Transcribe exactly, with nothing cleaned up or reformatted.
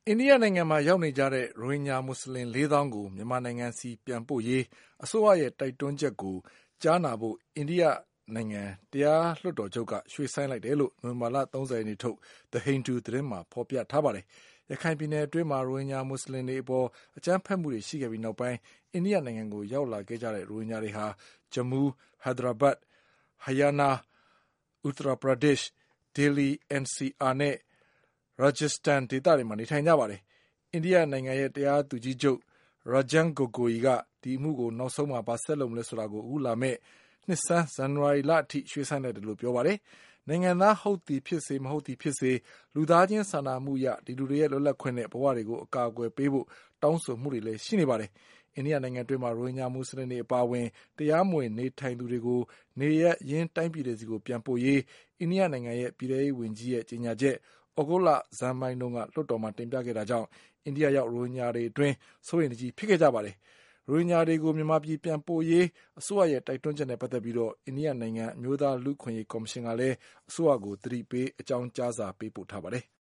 အိန္ဒိယနိုင်ငံမှာရောက်နေကြတဲ့ရိုဟင်ဂျာမွတ်ဆလင်လေးသောင်းကိုမြန်မာနိုင်ငံဆီပြန်ပို့ရေးအစိုးရရဲ့တိုက်တွန်းချက်ကိုကြားနာဖို့အိန္ဒိယနိုင်ငံတရားလွှတ်တော်ချုပ်ကရွှေ့ဆိုင်းလိုက်တယ်လို့နိုဝင်ဘာလ၃၀ရက်နေ့ထုတ် The Hindu သတင်းမှာဖေါ်ပြထားပါတယ်။ရခိုင်ပြည်နယ်အတွင်းမှာရိုဟင်ဂျာမွတ်ဆလင်တွေအပေါ်အကြမ်းဖက်မှုတွေရှိခဲ့ပြီးနောက်ပိုင်းအိန္ဒိယနိုင်ငံကိုရောက်လာခဲ့ကြတဲ့ရိုဟင်ဂျာတွေဟာဂျမူး၊ဟိုက်ဒရာဘတ်၊ဟရီယားနား၊ဥတ္တရာပရာဒက်ရှ်၊ဒေလီ၊အန်စီအာနဲ့ရာဂျစ္စတန်ဒေသတွေမှာနေထိုင်ကြပါတယ်။အိန္ဒိယနိုင်ငံရဲ့တရားသူကြီးချုပ် Ranjan Gogoi ကဒီအမှုကိုနောက်ဆုံးမှာဘာဆက်လုပ်မလဲဆိုတာကိုအခုလာမယ့်နှစ်ဆန်းဇန်နဝါရီလအထိရွှေ့ဆိုင်းလိုက်တယ်လို့ပြောပါတယ်။နိုင်ငံသားဟုတ်သည်ဖြစ်စေမဟုတ်သည်ဖြစ်စေလူသားချင်းစာနာမှုအရဒီလူတွေရဲ့လွတ်လပ်ခွင့်နဲ့ဘဝတွေကိုအကာအကွယ်ပေးဖို့တောင်းဆိုမှုတွေလည်းရှိနေပါတယ်။အိန္ဒိယနိုင်ငံအတွင်းမှာရိုဟင်ဂျာမွတ်ဆလင်တွေအပါအဝင်တရားမဝင်နေထိုင်သူတွေကိုနေရပ်ရင်းတိုင်းပြည်တွေဆီကိုပြန်ပို့ရေးအိန္ဒိယနိုင်ငံရဲ့ပြည်ထဲရေးဝန်ကြီးရဲ့ကြေညာချက်သြဂုတ်လဆန်းပိုင်းတုန်းကလွှတ်တော်မှာတင်ပြခဲ့တာကြောင့်အိန္ဒိယရောက်ရိုဟင်ဂျာတွေအတွင်းစိုးရိမ်တကြီးဖြစ်ခဲ့ကြပါတယ်။ရိုဟင်ဂျာတွေကိုမြန်မာပြည်ပြန်ပို့ရေးအစိုးရရဲ့တိုက်တွန်းချက်နဲ့ပတ်သက်ပြီးအိန္ဒိယနိုင်ငံအမျိုးသားလူ့အခွင့်အရေးကော်မရှင်ကလည်းအစိုးရကိုသတိပေးအကြောင်းကြားစာပေးပို့ထားပါတယ်